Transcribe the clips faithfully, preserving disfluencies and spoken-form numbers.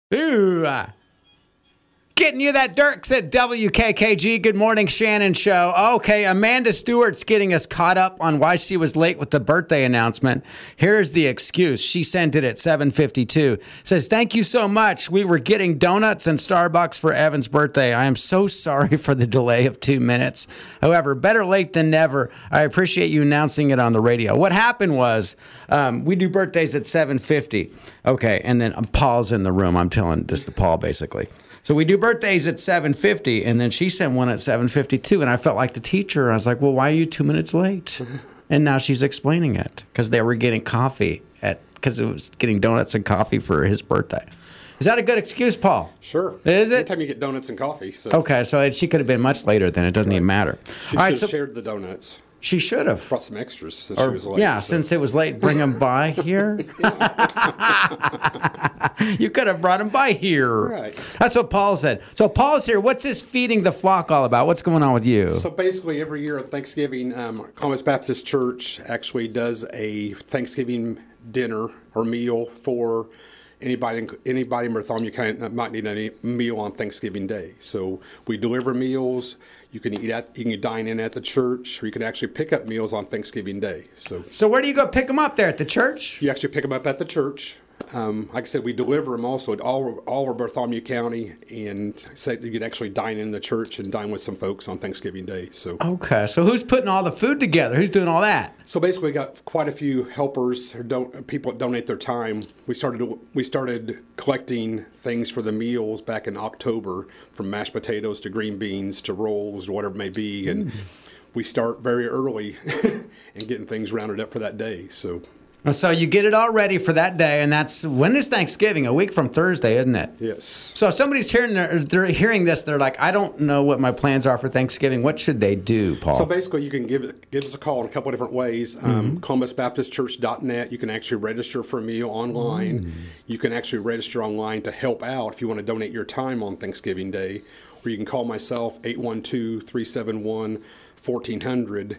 Ooh. uh, Getting you that Dirks at W K K G. Good morning, Shannon Show. Okay, Amanda Stewart's getting us caught up on why she was late with the birthday announcement. Here's the excuse. She sent it at seven fifty-two. Says, thank you so much. We were getting donuts and Starbucks for Evan's birthday. I am so sorry for the delay of two minutes. However, better late than never. I appreciate you announcing it on the radio. What happened was um, we do birthdays at seven fifty. Okay, and then um, Paul's in the room. I'm telling this to Paul, basically. So we do birthdays at seven fifty, and then she sent one at seven fifty-two, and I felt like the teacher. I was like, well, why are you two minutes late? And now she's explaining it, because they were getting coffee, at because it was getting donuts and coffee for his birthday. Is that a good excuse, Paul? Sure. Is it? Anytime you get donuts and coffee. So. Okay, so it, she could have been much later then. It doesn't right. even matter. She All should right, so have shared the donuts. She should have. Brought some extras since or, she was late. Yeah, so. since it was late, bring them by here. You could have brought them by here. Right. That's what Paul said. So Paul's here. What's this feeding the flock all about? What's going on with you? So basically, every year at Thanksgiving, um, Columbus Baptist Church actually does a Thanksgiving dinner or meal for anybody anybody in Bartholomew County that might need a meal on Thanksgiving Day. So we deliver meals. You can eat at, you can dine in at the church, or you can actually pick up meals on Thanksgiving Day. So, so where do you go pick them up there at the church? You actually pick them up at the church. Um, like I said, we deliver them also at all all over Bartholomew County, and so you can actually dine in the church and dine with some folks on Thanksgiving Day. So okay, so who's putting all the food together? Who's doing all that? So basically, we got quite a few helpers or don't people that donate their time. We started we started collecting things for the meals back in October, from mashed potatoes to green beans to rolls or whatever it may be, and mm. we start very early and getting things rounded up for that day. So. So you get it all ready for that day, and that's when is Thanksgiving? A week from Thursday, isn't it? Yes. So if somebody's hearing, they're hearing this, they're like, I don't know what my plans are for Thanksgiving. What should they do, Paul? So basically, you can give give us a call in a couple of different ways. Mm-hmm. Um, Columbus Baptist Church dot net. You can actually register for a meal online. Mm. You can actually register online to help out if you want to donate your time on Thanksgiving Day. Or you can call myself, eight one two, three seven one, fourteen hundred,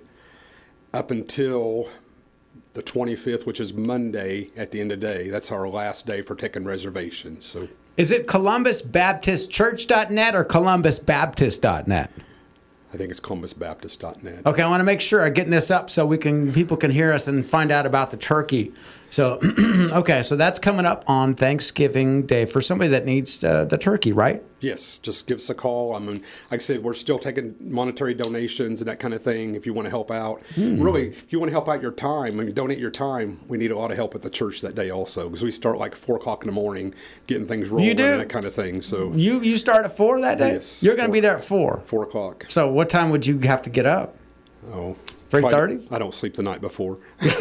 up until the twenty-fifth, which is Monday at the end of the day. That's our last day for taking reservations. So, is it Columbus Baptist Church dot net or Columbus Baptist dot net? I think it's Columbus Baptist dot net. Okay, I want to make sure I'm getting this up so we can people can hear us and find out about the turkey. So, okay, so that's coming up on Thanksgiving Day for somebody that needs uh, the turkey, right? Yes, just give us a call. I mean, like I said, we're still taking monetary donations and that kind of thing if you want to help out. Hmm. Really, if you want to help out your time and donate your time, we need a lot of help at the church that day also, because we start like four o'clock in the morning getting things rolling and that kind of thing. So You you start at four that day? Yes. You're going to be there at four? four o'clock. So what time would you have to get up? Oh, three thirty? I don't sleep the night before.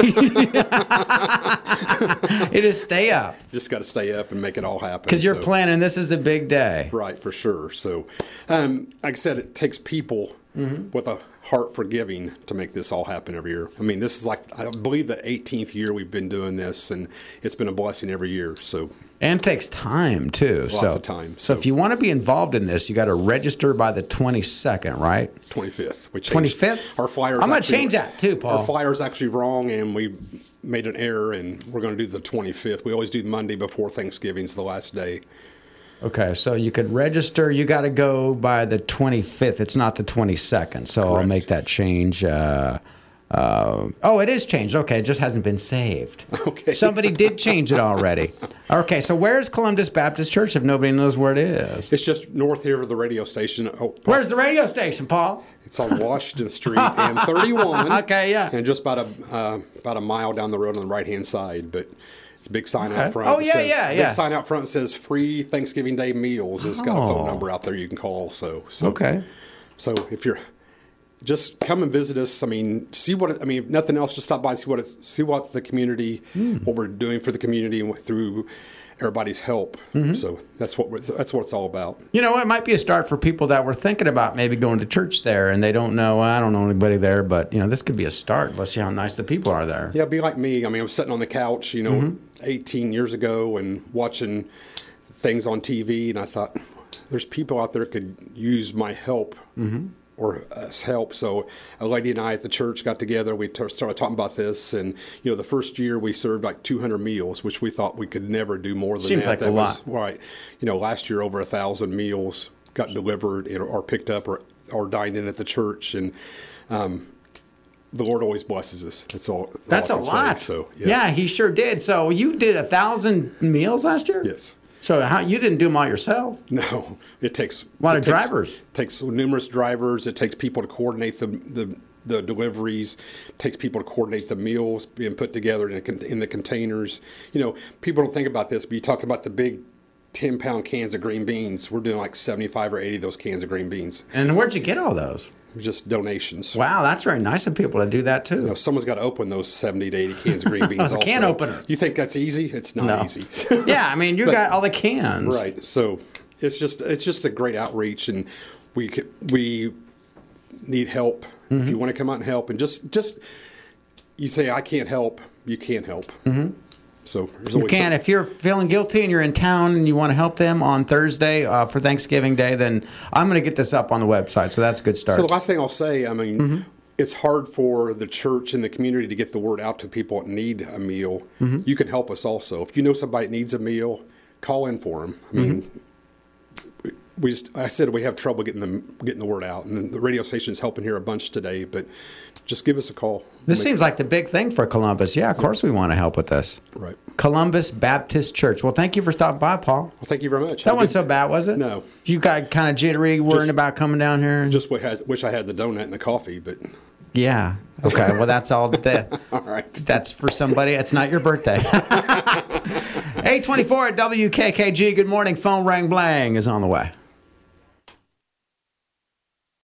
It is stay up. Just got to stay up and make it all happen. Because you're so. planning, this is a big day. Right, for sure. So, um, like I said, it takes people mm-hmm. with a heart for giving to make this all happen every year. I mean, this is like, I believe the eighteenth year we've been doing this, and it's been a blessing every year. So. And it takes time, too. Lots so, of time. So. so if you want to be involved in this, you got to register by the twenty-second, right? twenty-fifth. We changed, twenty-fifth? Our flyers. I'm going to change that, too, Paul. Our flyer's actually wrong, and we made an error, and we're going to do the twenty-fifth. We always do Monday before Thanksgiving's the last day. Okay, so you could register. You got to go by the twenty-fifth. It's not the twenty-second, so Correct. I'll make that change. Uh, uh, oh, it is changed. Okay, it just hasn't been saved. Okay. Somebody did change it already. Okay, so where's Columbus Baptist Church if nobody knows where it is? It's just north here of the radio station. Oh, where's the radio station, Paul? It's on Washington Street and thirty-one. Okay, yeah. And just about a uh, about a mile down the road on the right-hand side, but... It's a big sign okay. out front. Oh, yeah, says, yeah, yeah. Big sign out front says free Thanksgiving Day meals. It's got a phone number out there you can call. So, so okay. So if you're, just come and visit us. I mean, see what, it, I mean, if nothing else, just stop by and see what it's, see what the community, mm. what we're doing for the community and through everybody's help. Mm-hmm. So that's what we're, that's what it's all about. You know, it might be a start for people that were thinking about maybe going to church there and they don't know, well, I don't know anybody there, but, you know, this could be a start. Let's see how nice the people are there. Yeah, be like me. I mean, I was sitting on the couch, you know, mm-hmm. eighteen years ago and watching things on T V, and I thought, there's people out there could use my help mm-hmm. or us help. So a lady and I at the church got together. We t- started talking about this, and you know, the first year we served like two hundred meals, which we thought we could never do more than Seems that. like that a was, lot. Right. You know, last year over a thousand meals got delivered or, or picked up or, or dined in at the church, and um, the Lord always blesses us. That's all. That's all a I can lot. Say. So yeah. yeah. he sure did. So you did a thousand meals last year? Yes. So how you didn't do them all yourself? No, it takes A lot it of takes, drivers. Takes numerous drivers. It takes people to coordinate the the, the deliveries. It takes people to coordinate the meals being put together in, a, in the containers. You know, people don't think about this, but you talk about the big ten pound cans of green beans. We're doing like seventy-five or eighty of those cans of green beans. And where'd you get all those? Just donations. Wow, that's very nice of people to do that too. You know, someone's got to open those seventy to eighty cans of green beans. Also, Can opener. You think that's easy? It's not No. easy. Yeah, I mean, you But- got all the cans. Right. So it's just it's just a great outreach, and we c- we need help. Mm-hmm. If you want to come out and help, and just just you say I can't help, you can't help. Mm-hmm. So there's You always can. some- If you're feeling guilty and you're in town and you want to help them on Thursday uh, for Thanksgiving Day, then I'm going to get this up on the website. So that's a good start. So the last thing I'll say, I mean, Mm-hmm. it's hard for the church and the community to get the word out to people that need a meal. Mm-hmm. You can help us also. If you know somebody that needs a meal, call in for them. I mean, Mm-hmm. we just, I said we have trouble getting the getting the word out, and the radio station's helping here a bunch today. But just give us a call. this Make- seems like the big thing for Columbus. Yeah, of course we want to help with this. right. Columbus Baptist Church. Well, thank you for stopping by, Paul. Well, thank you very much. That Have a wasn't good- so bad, was it? No. You got kind of jittery, worrying Just- about coming down here? Just wish I, had, wish I had the donut and the coffee, but Yeah. Okay. Well, that's all that. all right. That's for somebody. It's not your birthday. eight twenty-four at W K K G. Good morning. Phone rang blang is on the way.